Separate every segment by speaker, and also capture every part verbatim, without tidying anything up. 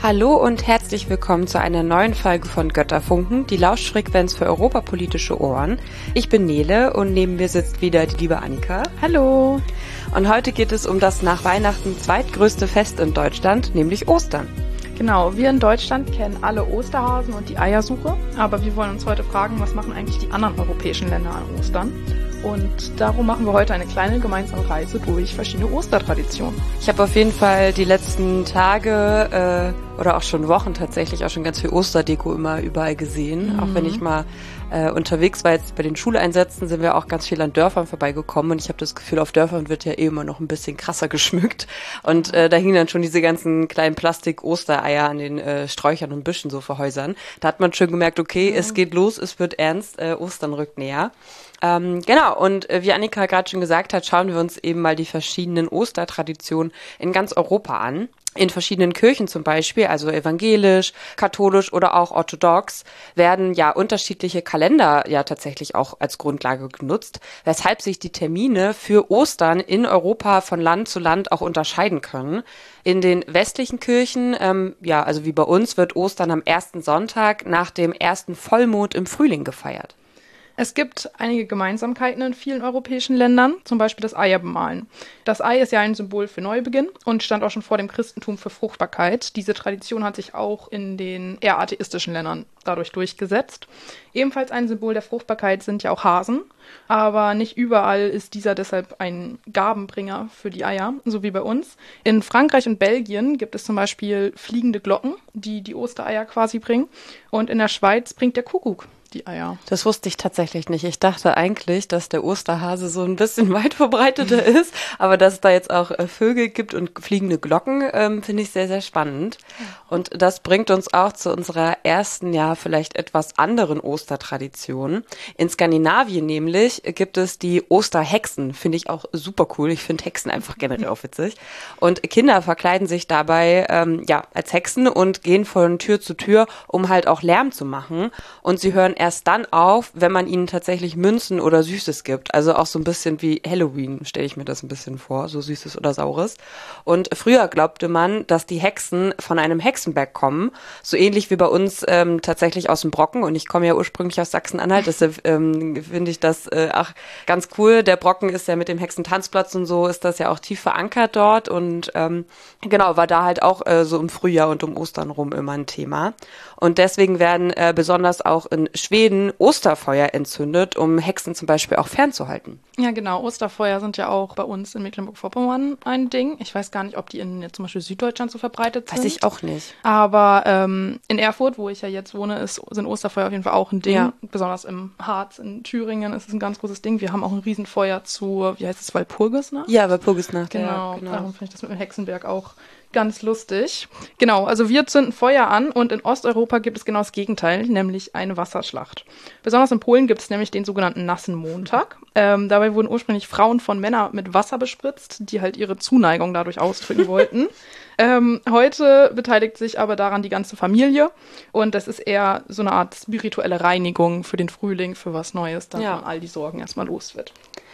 Speaker 1: Hallo und herzlich willkommen zu einer neuen Folge von Götterfunken, die Lauschfrequenz für europapolitische Ohren. Ich bin Nele und neben mir sitzt wieder die liebe Annika.
Speaker 2: Hallo.
Speaker 1: Und heute geht es um das nach Weihnachten zweitgrößte Fest in Deutschland, nämlich Ostern.
Speaker 2: Genau, wir in Deutschland kennen alle Osterhasen und die Eiersuche, aber wir wollen uns heute fragen, was machen eigentlich die anderen europäischen Länder an Ostern? Und darum machen wir heute eine kleine gemeinsame Reise durch verschiedene Ostertraditionen.
Speaker 1: Ich habe auf jeden Fall die letzten Tage äh, oder auch schon Wochen tatsächlich auch schon ganz viel Osterdeko immer überall gesehen. Mhm. Auch wenn ich mal äh, unterwegs war, jetzt bei den Schuleinsätzen sind wir auch ganz viel an Dörfern vorbeigekommen und ich habe das Gefühl, auf Dörfern wird ja eh immer noch ein bisschen krasser geschmückt und äh, da hingen dann schon diese ganzen kleinen Plastik-Ostereier an den äh, Sträuchern und Büschen so vor Häusern. Da hat man schon gemerkt, okay, mhm. es geht los, es wird ernst, äh, Ostern rückt näher. Ähm, genau, und äh, wie Annika gerade schon gesagt hat, schauen wir uns eben mal die verschiedenen Ostertraditionen in ganz Europa an. In verschiedenen Kirchen zum Beispiel, also evangelisch, katholisch oder auch orthodox, werden ja unterschiedliche Kalender ja tatsächlich auch als Grundlage genutzt, weshalb sich die Termine für Ostern in Europa von Land zu Land auch unterscheiden können. In den westlichen Kirchen, ähm, ja, also wie bei uns, wird Ostern am ersten Sonntag nach dem ersten Vollmond im Frühling gefeiert.
Speaker 2: Es gibt einige Gemeinsamkeiten in vielen europäischen Ländern, zum Beispiel das Eierbemalen. Das Ei ist ja ein Symbol für Neubeginn und stand auch schon vor dem Christentum für Fruchtbarkeit. Diese Tradition hat sich auch in den eher atheistischen Ländern dadurch durchgesetzt. Ebenfalls ein Symbol der Fruchtbarkeit sind ja auch Hasen, aber nicht überall ist dieser deshalb ein Gabenbringer für die Eier, so wie bei uns. In Frankreich und Belgien gibt es zum Beispiel fliegende Glocken, die die Ostereier quasi bringen, und in der Schweiz bringt der Kuckuck die Eier.
Speaker 1: Das wusste ich tatsächlich nicht. Ich dachte eigentlich, dass der Osterhase so ein bisschen weit verbreiteter ist, aber dass es da jetzt auch äh, Vögel gibt und fliegende Glocken, ähm, finde ich sehr, sehr spannend. Und das bringt uns auch zu unserer ersten, ja, vielleicht etwas anderen Ostertradition. In Skandinavien nämlich gibt es die Osterhexen, finde ich auch super cool. Ich finde Hexen einfach generell auch witzig. Und Kinder verkleiden sich dabei ähm, ja als Hexen und gehen von Tür zu Tür, um halt auch Lärm zu machen. Und sie hören erst dann auf, wenn man ihnen tatsächlich Münzen oder Süßes gibt. Also auch so ein bisschen wie Halloween, stelle ich mir das ein bisschen vor, so Süßes oder Saures. Und früher glaubte man, dass die Hexen von einem Hexenberg kommen, so ähnlich wie bei uns ähm, tatsächlich aus dem Brocken. Und ich komme ja ursprünglich aus Sachsen-Anhalt, deshalb ähm, finde ich das äh, ach, ganz cool. Der Brocken ist ja mit dem Hexentanzplatz und so, ist das ja auch tief verankert dort. Und ähm, genau, war da halt auch äh, so im Frühjahr und um Ostern rum immer ein Thema. Und deswegen werden äh, besonders auch in Schweden Osterfeuer entzündet, um Hexen zum Beispiel auch fernzuhalten.
Speaker 2: Ja, genau. Osterfeuer sind ja auch bei uns in Mecklenburg-Vorpommern ein Ding. Ich weiß gar nicht, ob die in jetzt zum Beispiel Süddeutschland so verbreitet sind.
Speaker 1: Weiß ich auch nicht.
Speaker 2: Aber ähm, in Erfurt, wo ich ja jetzt wohne, ist, sind Osterfeuer auf jeden Fall auch ein Ding. Ja. Besonders im Harz, in Thüringen ist es ein ganz großes Ding. Wir haben auch ein Riesenfeuer zu, wie heißt es, Walpurgisnacht?
Speaker 1: Ja, Walpurgisnacht.
Speaker 2: Genau,
Speaker 1: ja, genau.
Speaker 2: Darum finde ich das mit dem Hexenberg auch ganz lustig. Genau, also wir zünden Feuer an und in Osteuropa gibt es genau das Gegenteil, nämlich eine Wasserschlacht. Besonders in Polen gibt es nämlich den sogenannten nassen Montag. Ähm, dabei wurden ursprünglich Frauen von Männern mit Wasser bespritzt, die halt ihre Zuneigung dadurch ausdrücken wollten. Ähm, heute beteiligt sich aber daran die ganze Familie und das ist eher so eine Art spirituelle Reinigung für den Frühling, für was Neues, dass ja. man all die Sorgen erstmal los wird.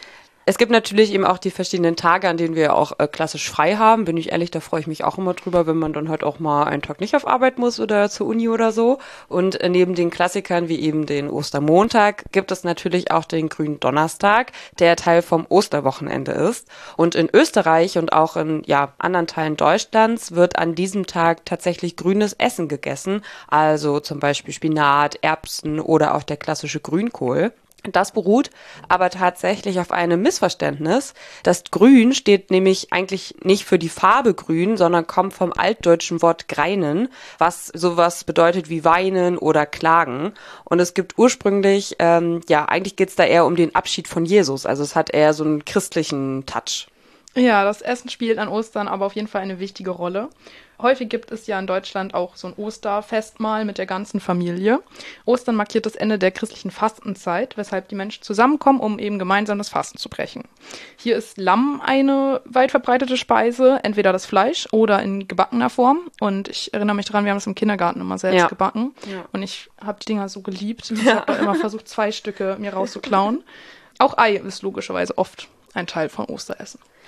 Speaker 1: Es gibt natürlich eben auch die verschiedenen Tage, an denen wir auch äh, klassisch frei haben. Bin ich ehrlich, da freue ich mich auch immer drüber, wenn man dann halt auch mal einen Tag nicht auf Arbeit muss oder zur Uni oder so. Und äh, neben den Klassikern wie eben den Ostermontag gibt es natürlich auch den grünen Donnerstag, der Teil vom Osterwochenende ist. Und in Österreich und auch in ja anderen Teilen Deutschlands wird an diesem Tag tatsächlich grünes Essen gegessen. Also zum Beispiel Spinat, Erbsen oder auch der klassische Grünkohl. Das beruht aber tatsächlich auf einem Missverständnis. Das Grün steht nämlich eigentlich nicht für die Farbe grün, sondern kommt vom altdeutschen Wort greinen, was sowas bedeutet wie weinen oder klagen. Und es gibt ursprünglich, ähm, ja, eigentlich geht's da eher um den Abschied von Jesus. Also es hat eher so einen christlichen Touch.
Speaker 2: Ja, das Essen spielt an Ostern aber auf jeden Fall eine wichtige Rolle. Häufig gibt es ja in Deutschland auch so ein Osterfestmahl mit der ganzen Familie. Ostern markiert das Ende der christlichen Fastenzeit, weshalb die Menschen zusammenkommen, um eben gemeinsam das Fasten zu brechen. Hier ist Lamm eine weit verbreitete Speise, entweder das Fleisch oder in gebackener Form. Und ich erinnere mich daran, wir haben es im Kindergarten immer selbst ja. gebacken. Ja. Und ich habe die Dinger so geliebt. Ich ja. habe immer versucht, zwei Stücke mir rauszuklauen. Auch Ei ist logischerweise oft ein Teil vom Osteressen.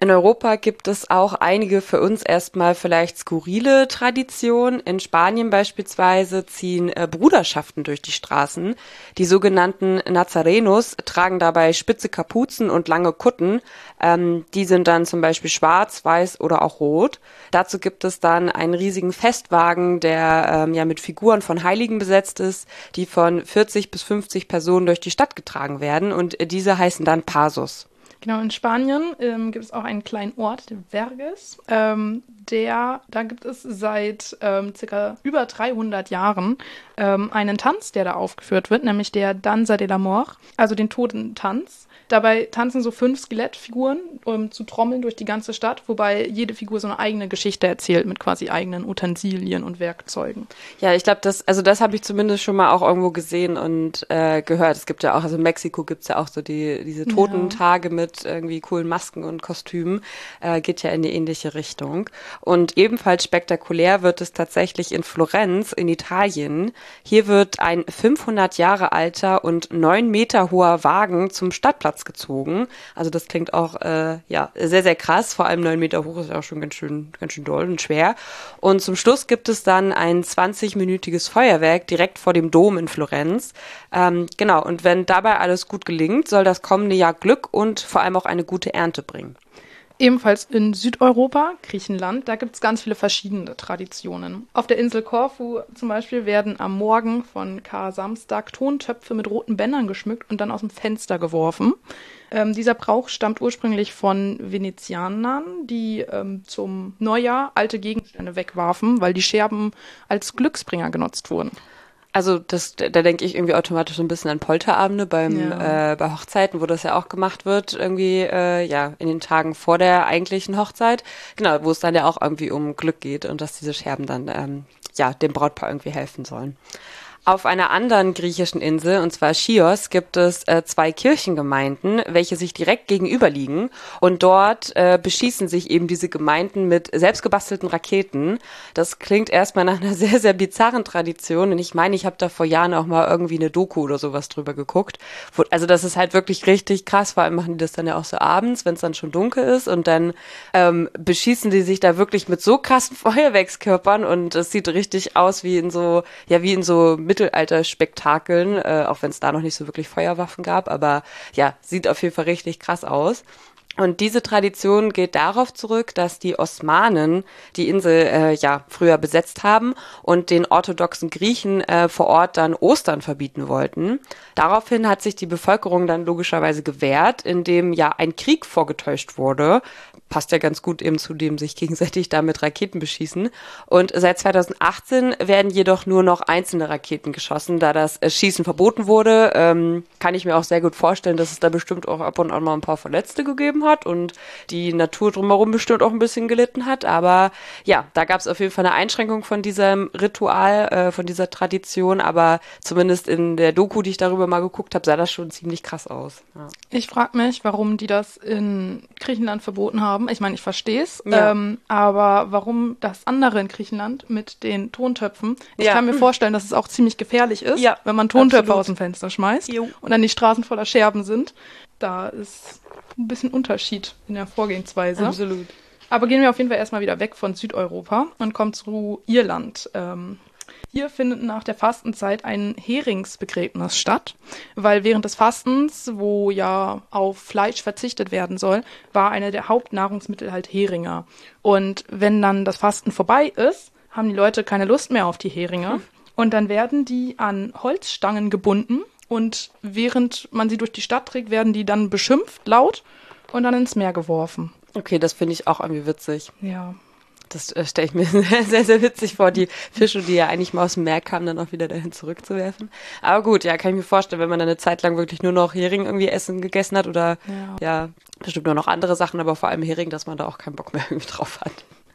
Speaker 1: In Europa gibt es auch einige für uns erstmal vielleicht skurrile Traditionen. In Spanien beispielsweise ziehen äh, Bruderschaften durch die Straßen. Die sogenannten Nazarenos tragen dabei spitze Kapuzen und lange Kutten. Ähm, die sind dann zum Beispiel schwarz, weiß oder auch rot. Dazu gibt es dann einen riesigen Festwagen, der ähm, ja mit Figuren von Heiligen besetzt ist, die von vierzig bis fünfzig Personen durch die Stadt getragen werden. Und äh, diese heißen dann Pasos.
Speaker 2: Genau, in Spanien ähm, gibt es auch einen kleinen Ort, den Verges. Ähm, der, da gibt es seit ähm, circa über dreihundert Jahren ähm, einen Tanz, der da aufgeführt wird, nämlich der Danza de la Mort, also den Totentanz. Dabei tanzen so fünf Skelettfiguren, um zu trommeln durch die ganze Stadt, wobei jede Figur so eine eigene Geschichte erzählt mit quasi eigenen Utensilien und Werkzeugen.
Speaker 1: Ja, ich glaube, das, also das habe ich zumindest schon mal auch irgendwo gesehen und äh, gehört. Es gibt ja auch, also in Mexiko gibt es ja auch so die diese Totentage ja. mit irgendwie coolen Masken und Kostümen. Äh, geht ja in die ähnliche Richtung. Und ebenfalls spektakulär wird es tatsächlich in Florenz in Italien. Hier wird ein fünfhundert Jahre alter und neun Meter hoher Wagen zum Stadtplatz gezogen. Also das klingt auch äh, ja sehr, sehr krass. Vor allem neun Meter hoch ist ja auch schon ganz schön, ganz schön doll und schwer. Und zum Schluss gibt es dann ein zwanzig-minütiges Feuerwerk direkt vor dem Dom in Florenz. Ähm, genau, und wenn dabei alles gut gelingt, soll das kommende Jahr Glück und vor allem auch eine gute Ernte bringen.
Speaker 2: Ebenfalls in Südeuropa, Griechenland, da gibt es ganz viele verschiedene Traditionen. Auf der Insel Korfu zum Beispiel werden am Morgen von Kar-Samstag Tontöpfe mit roten Bändern geschmückt und dann aus dem Fenster geworfen. Ähm, dieser Brauch stammt ursprünglich von Venezianern, die ähm, zum Neujahr alte Gegenstände wegwarfen, weil die Scherben als Glücksbringer genutzt wurden.
Speaker 1: Also das, da denke ich irgendwie automatisch so ein bisschen an Polterabende beim ja. äh, bei Hochzeiten, wo das ja auch gemacht wird, irgendwie äh, ja in den Tagen vor der eigentlichen Hochzeit. Genau, wo es dann ja auch irgendwie um Glück geht und dass diese Scherben dann ähm, ja dem Brautpaar irgendwie helfen sollen. Auf einer anderen griechischen Insel, und zwar Chios, gibt es äh, zwei Kirchengemeinden, welche sich direkt gegenüber liegen. Und dort äh, beschießen sich eben diese Gemeinden mit selbstgebastelten Raketen. Das klingt erstmal nach einer sehr, sehr bizarren Tradition. Und ich meine, ich habe da vor Jahren auch mal irgendwie eine Doku oder sowas drüber geguckt. Wo, also das ist halt wirklich richtig krass. Vor allem machen die das dann ja auch so abends, wenn es dann schon dunkel ist. Und dann ähm, beschießen die sich da wirklich mit so krassen Feuerwerkskörpern. Und es sieht richtig aus wie in so, ja, wie in so Mittelalter-Spektakeln, äh, auch wenn es da noch nicht so wirklich Feuerwaffen gab, aber ja, sieht auf jeden Fall richtig krass aus. Und diese Tradition geht darauf zurück, dass die Osmanen die Insel äh, ja früher besetzt haben und den orthodoxen Griechen äh, vor Ort dann Ostern verbieten wollten. Daraufhin hat sich die Bevölkerung dann logischerweise gewehrt, indem ja ein Krieg vorgetäuscht wurde. Passt ja ganz gut eben zu dem sich gegenseitig da mit Raketen beschießen. Und seit zweitausendachtzehn werden jedoch nur noch einzelne Raketen geschossen, da das äh, Schießen verboten wurde. Ähm, kann ich mir auch sehr gut vorstellen, dass es da bestimmt auch ab und an mal ein paar Verletzte gegeben hat und die Natur drumherum bestimmt auch ein bisschen gelitten hat. Aber ja, da gab es auf jeden Fall eine Einschränkung von diesem Ritual, äh, von dieser Tradition. Aber zumindest in der Doku, die ich darüber mal geguckt habe, sah das schon ziemlich krass aus. Ja.
Speaker 2: Ich frage mich, warum die das in Griechenland verboten haben. Ich meine, ich verstehe es,
Speaker 1: Ja.
Speaker 2: ähm, aber warum das andere in Griechenland mit den Tontöpfen? Ich
Speaker 1: Ja.
Speaker 2: kann mir vorstellen, dass es auch ziemlich gefährlich ist,
Speaker 1: Ja,
Speaker 2: wenn man Tontöpfe
Speaker 1: absolut.
Speaker 2: aus dem Fenster schmeißt
Speaker 1: Jo.
Speaker 2: und dann die Straßen voller Scherben sind. Da ist ein bisschen Unterschied in der Vorgehensweise.
Speaker 1: Absolut.
Speaker 2: Aber gehen wir auf jeden Fall erstmal wieder weg von Südeuropa und kommen zu Irland. Ähm, Hier findet nach der Fastenzeit ein Heringsbegräbnis statt, weil während des Fastens, wo ja auf Fleisch verzichtet werden soll, war eine der Hauptnahrungsmittel halt Heringe. Und wenn dann das Fasten vorbei ist, haben die Leute keine Lust mehr auf die Heringe. Hm. Und dann werden die an Holzstangen gebunden und während man sie durch die Stadt trägt, werden die dann beschimpft laut und dann ins Meer geworfen.
Speaker 1: Okay, das finde ich auch irgendwie witzig.
Speaker 2: Ja.
Speaker 1: Das äh, stelle ich mir sehr, sehr, sehr witzig vor, die Fische, die ja eigentlich mal aus dem Meer kamen, dann auch wieder dahin zurückzuwerfen. Aber gut, ja, kann ich mir vorstellen, wenn man dann eine Zeit lang wirklich nur noch Hering irgendwie essen gegessen hat oder ja, ja bestimmt nur noch andere Sachen, aber vor allem Hering, dass man da auch keinen Bock mehr irgendwie drauf hat.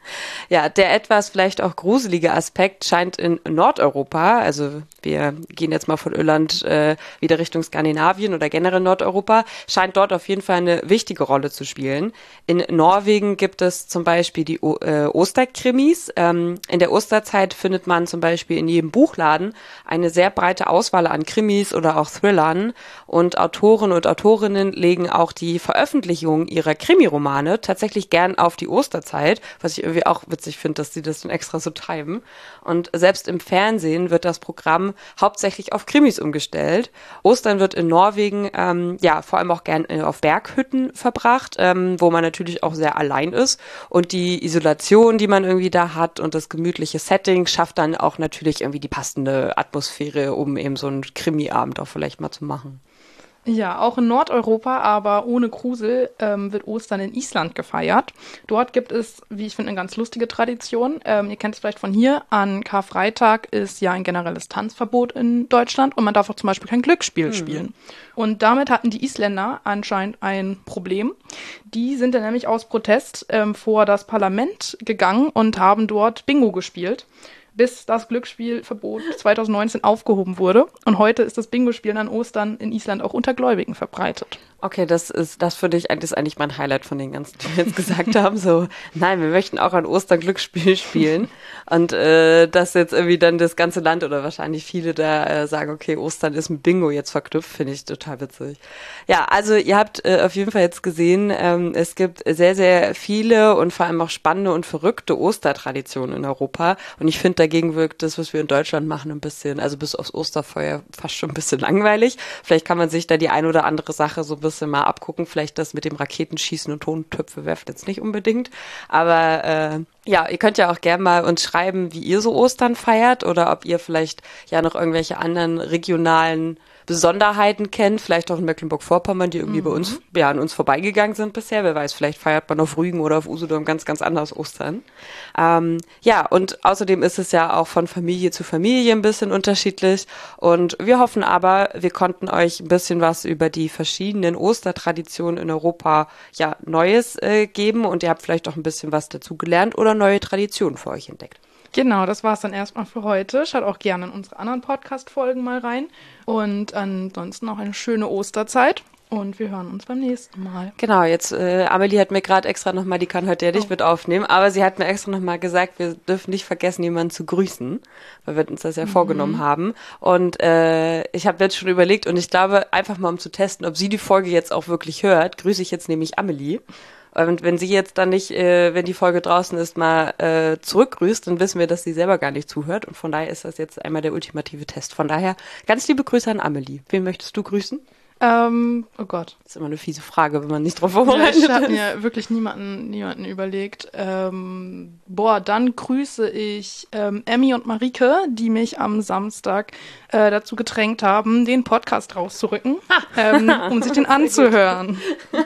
Speaker 1: Ja, der etwas vielleicht auch gruselige Aspekt scheint in Nordeuropa, also wir gehen jetzt mal von Irland äh, wieder Richtung Skandinavien oder generell Nordeuropa, scheint dort auf jeden Fall eine wichtige Rolle zu spielen. In Norwegen gibt es zum Beispiel die o- äh, Osterkrimis. Ähm, in der Osterzeit findet man zum Beispiel in jedem Buchladen eine sehr breite Auswahl an Krimis oder auch Thrillern, und Autoren und Autorinnen legen auch die Veröffentlichung ihrer Krimiromane tatsächlich gern auf die Osterzeit, was ich irgendwie auch witzig finde, dass die das dann extra so treiben. Und selbst im Fernsehen wird das Programm hauptsächlich auf Krimis umgestellt. Ostern wird in Norwegen ähm, ja vor allem auch gern äh, auf Berghütten verbracht, ähm, wo man natürlich auch sehr allein ist, und die Isolation, die man irgendwie da hat, und das gemütliche Setting schafft dann auch natürlich irgendwie die passende Atmosphäre, um eben so einen Krimi-Abend auch vielleicht mal zu machen.
Speaker 2: Ja, auch in Nordeuropa, aber ohne Grusel, ähm, wird Ostern in Island gefeiert. Dort gibt es, wie ich finde, eine ganz lustige Tradition. Ähm, ihr kennt es vielleicht von hier. An Karfreitag ist ja ein generelles Tanzverbot in Deutschland und man darf auch zum Beispiel kein Glücksspiel mhm. spielen. Und damit hatten die Isländer anscheinend ein Problem. Die sind dann nämlich aus Protest ähm, vor das Parlament gegangen und haben dort Bingo gespielt, bis das Glücksspielverbot zwanzig neunzehn aufgehoben wurde. Und heute ist das Bingo-Spielen an Ostern in Island auch unter Gläubigen verbreitet.
Speaker 1: Okay, das ist, das finde ich, das ist eigentlich mein Highlight von den ganzen, die wir jetzt gesagt haben. So, nein, wir möchten auch an Ostern Glücksspiel spielen. Und äh, dass jetzt irgendwie dann das ganze Land oder wahrscheinlich viele da äh, sagen, okay, Ostern ist mit Bingo jetzt verknüpft, finde ich total witzig. Ja, also ihr habt äh, auf jeden Fall jetzt gesehen, ähm, es gibt sehr, sehr viele und vor allem auch spannende und verrückte Ostertraditionen in Europa. Und ich finde, dagegen wirkt das, was wir in Deutschland machen, ein bisschen, also bis aufs Osterfeuer, fast schon ein bisschen langweilig. Vielleicht kann man sich da die ein oder andere Sache so ein bisschen mal abgucken. Vielleicht das mit dem Raketenschießen und Tontöpfe werfen jetzt nicht unbedingt. Aber äh, ja, ihr könnt ja auch gerne mal uns schreiben, wie ihr so Ostern feiert, oder ob ihr vielleicht ja noch irgendwelche anderen regionalen Besonderheiten kennt, vielleicht auch in Mecklenburg-Vorpommern, die irgendwie mhm. bei uns, ja, an uns vorbeigegangen sind bisher. Wer weiß, vielleicht feiert man auf Rügen oder auf Usedom ganz, ganz anders Ostern. Ähm, ja, und außerdem ist es ja auch von Familie zu Familie ein bisschen unterschiedlich. Und wir hoffen aber, wir konnten euch ein bisschen was über die verschiedenen Ostertraditionen in Europa, ja, Neues äh, geben, und ihr habt vielleicht auch ein bisschen was dazu gelernt oder neue Traditionen für euch entdeckt.
Speaker 2: Genau, das war's dann erstmal für heute. Schaut auch gerne in unsere anderen Podcast-Folgen mal rein. Und ansonsten noch eine schöne Osterzeit. Und wir hören uns beim nächsten Mal.
Speaker 1: Genau, jetzt, äh, Amelie hat mir gerade extra nochmal, die kann heute ja nicht oh. mit aufnehmen, aber sie hat mir extra nochmal gesagt, wir dürfen nicht vergessen, jemanden zu grüßen, weil wir uns das ja mhm. vorgenommen haben. Und äh, ich habe jetzt schon überlegt, und ich glaube, einfach mal um zu testen, ob sie die Folge jetzt auch wirklich hört, grüße ich jetzt nämlich Amelie. Und wenn sie jetzt dann nicht, äh, wenn die Folge draußen ist, mal äh, zurückgrüßt, dann wissen wir, dass sie selber gar nicht zuhört. Und von daher ist das jetzt einmal der ultimative Test. Von daher ganz liebe Grüße an Amelie. Wen möchtest du grüßen?
Speaker 2: Ähm, oh Gott.
Speaker 1: Das ist immer eine fiese Frage, wenn man nicht drauf vorbereitet
Speaker 2: ist.
Speaker 1: ist.
Speaker 2: Ich habe mir wirklich niemanden, niemanden überlegt. Ähm, boah, dann grüße ich ähm, Emmy und Marike, die mich am Samstag äh, dazu gedrängt haben, den Podcast rauszurücken, ähm, um sich den anzuhören.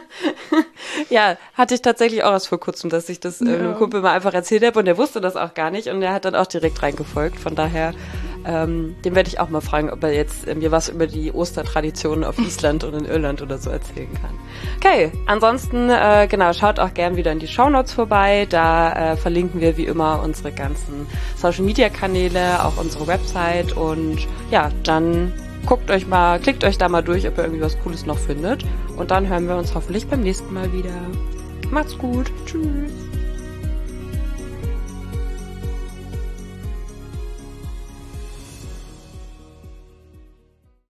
Speaker 1: Ja, hatte ich tatsächlich auch erst vor kurzem, dass ich das äh, ja. einem Kumpel mal einfach erzählt habe, und der wusste das auch gar nicht, und der hat dann auch direkt reingefolgt. Von daher, ähm, dem werde ich auch mal fragen, ob er jetzt äh, mir was über die Ostertraditionen auf Island und in Irland oder so erzählen kann. Okay, ansonsten, äh, genau, schaut auch gern wieder in die Shownotes vorbei. Da äh, verlinken wir wie immer unsere ganzen Social-Media-Kanäle, auch unsere Website, und ja, dann guckt euch mal, klickt euch da mal durch, ob ihr irgendwie was Cooles noch findet. Und dann hören wir uns hoffentlich beim nächsten Mal wieder. Macht's gut. Tschüss.